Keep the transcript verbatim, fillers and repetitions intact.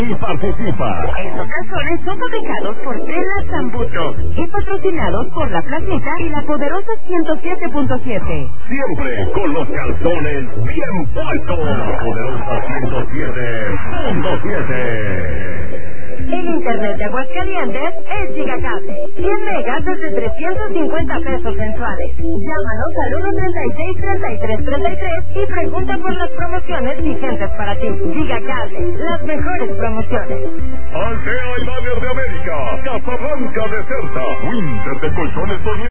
Y participa. Estos calzones son fabricados por Tela Zambuto y patrocinados por La Placita y La Poderosa ciento siete punto siete. Siempre con los calzones bien puestos. La Poderosa ciento siete punto siete. El internet de Aguascalientes es Gigacable. cien megas desde trescientos cincuenta pesos mensuales. Llámanos al uno treinta y seis, treinta y tres treinta y tres y pregunta por las promociones vigentes para ti. Gigacable, las mejores promociones. Altea y Lager de América, Casablanca Deserta, Winter de Colchones